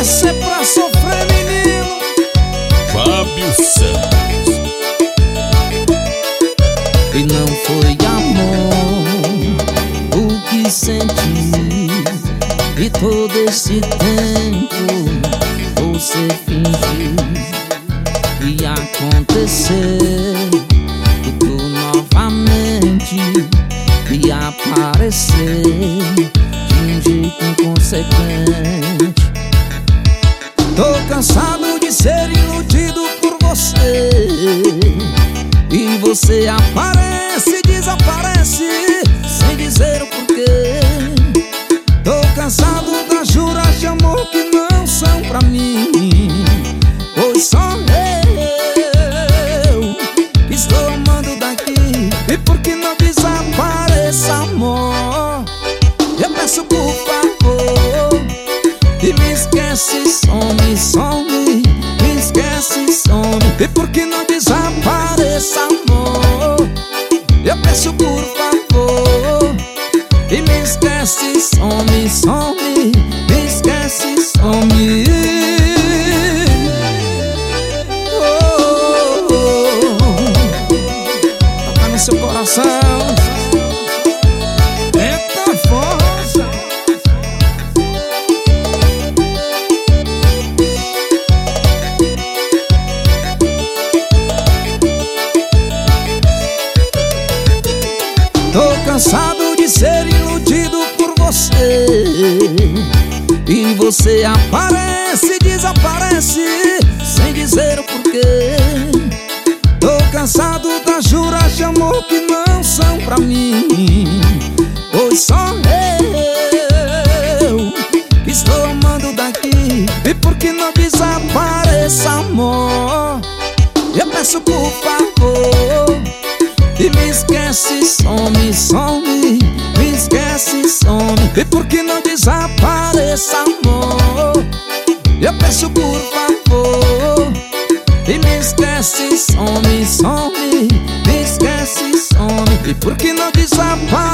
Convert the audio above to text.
Essa é pra sofrer, menino. Fábio Santos. E não foi amor o que senti, e todo esse tempo você fingiu que ia acontecer tudo novamente, ia aparecer de um jeito inconsequente. Tô cansado de ser iludido por você, e você aparece e desaparece sem dizer o porquê. Tô cansado das juras de amor que não são pra mim, pois só eu que estou amando daqui. E por que não desapareça, amor? Eu peço por favor, e me esquece, some, some, me esquece, some. E por que não desapareça, amor? Eu peço por favor, e me esquece, some, some, me esquece, some. Oh, oh, oh. Toca no seu coração. Eita força. Tô cansado de ser iludido por você, e você aparece e desaparece sem dizer o porquê. Tô cansado das juras de amor que não são pra mim, pois só eu que estou amando daqui. E por que não desapareça, amor? Eu peço por favor, e me esquece, some, some, me esquece, some. E por que não desapareça, amor? Eu peço por favor, e me esquece, some, some, me esquece, some. E por que não desapareça?